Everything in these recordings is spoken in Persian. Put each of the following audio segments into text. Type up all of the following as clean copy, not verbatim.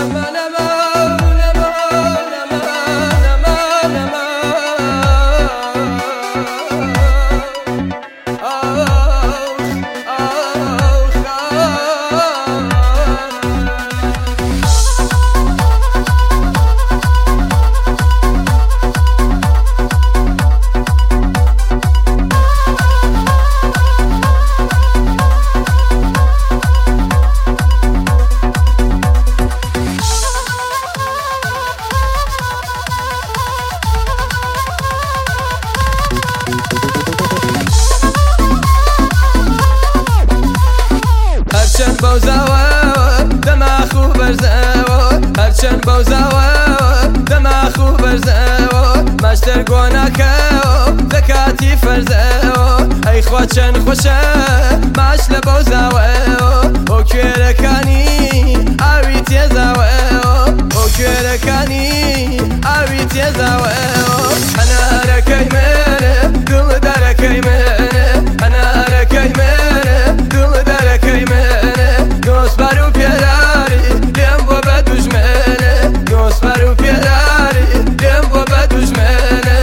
هرچند بوزاوە دەماخ و بەرزەوە هەرچەند بەوزاوە دەماخ و بەرزەوە ماشتر گۆناکەوە دەکاتی فەرزەوە ئەی خوا چەند خۆشە ماش لە بەوزاوەوە ئەو کوێرەکانی ئاوی تێزاوەوە ئەو کوێرەکانی ئاوی تێزاوەوە هەنارەکەی منە دڵ دەرەکەی منە هەنارەکەی منە دڵ دەرەکەی منە دۆستبەر و پێراری لێم بۆ بە دوژمنە دۆستبەر و پێراری لێم بۆ بە دوژمنە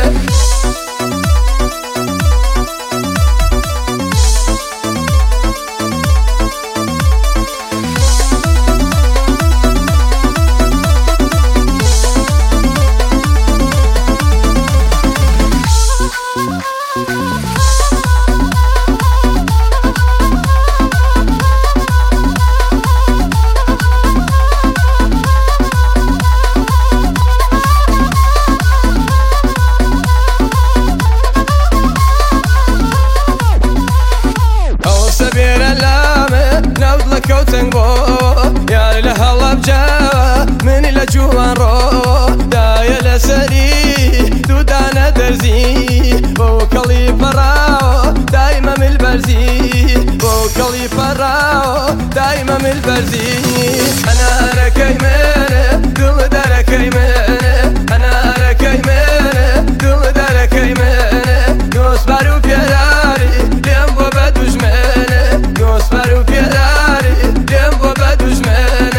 كوتن بو يا لهلا بجاوة من لجوان رو دايا لسري دودانا درزي وكلي براو دايما من البرزي وكلي براو دايما من البرزي انا ركي من دل دركي من انا ركي من دل دركي من يوسبرو بيراري ليم بو بدوجمن يوسبرو بيراري ليم بو بدوجمن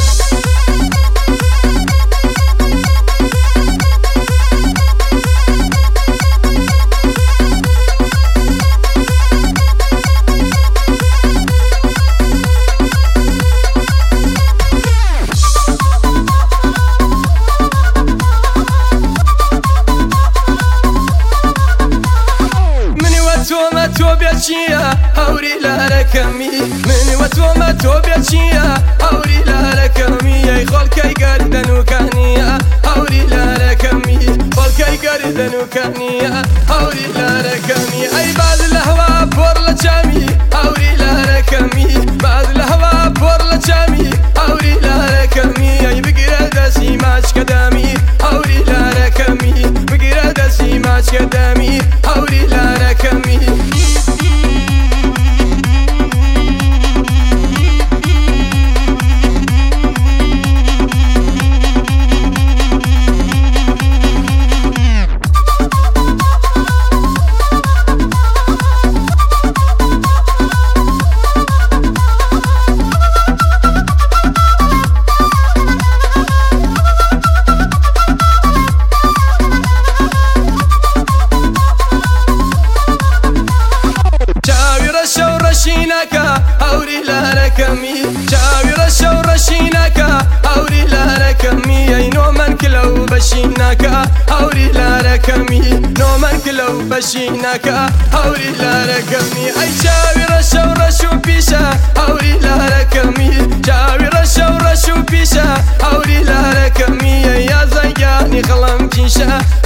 تو بيتشيا هوري لاركمي مني وتوما تو بيتشيا هوري لاركمي اي خلكي قردن وكانيا هوري لاركمي خلكي قردن وكانيا هوري لاركمي اي بعد الهوا بورلا جامي هوري لاركمي بعد الهوا بورلا جامي هوري لاركمي اي بقرا دسي ماش قدامي هوري لاركمي بقرا دسي ماش قدامي هوري لاركمي هوري لاركمي جاوي رشا ورشيناكا هوري لاركمي اي نومن كلو بشيناكا هوري لاركمي نومن كلو بشيناكا هوري لاركمي اي جاوي رشا ورشو بيشا هوري لاركمي جاوي رشا ورشو بيشا هوري لاركمي يا زياني خلم كيشا